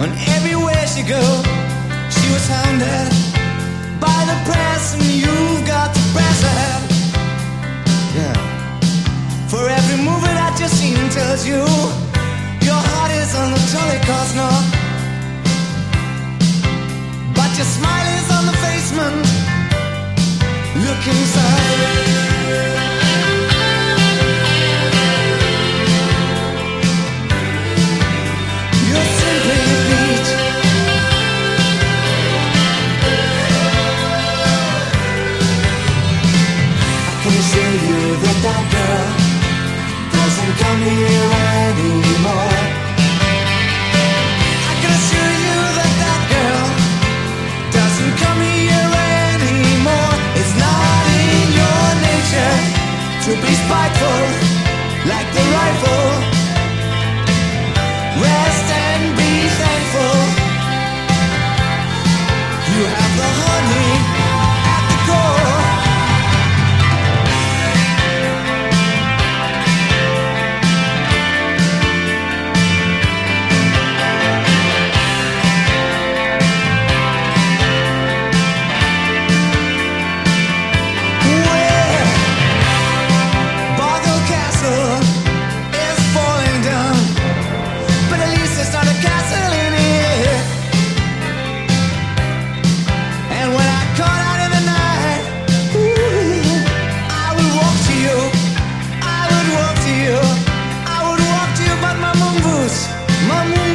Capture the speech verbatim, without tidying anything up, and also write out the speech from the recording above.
On everywhere she goes, she was hounded by the press, and you've got to press ahead. Yeah. For every movie that you've seen tells you your heart is on the trolley cars now. But your smile is on the basement. Look inside. That girl doesn't come here anymore. I can assure you that that girl doesn't come here anymore. It's not in your nature to be spiteful like the rifle. Well,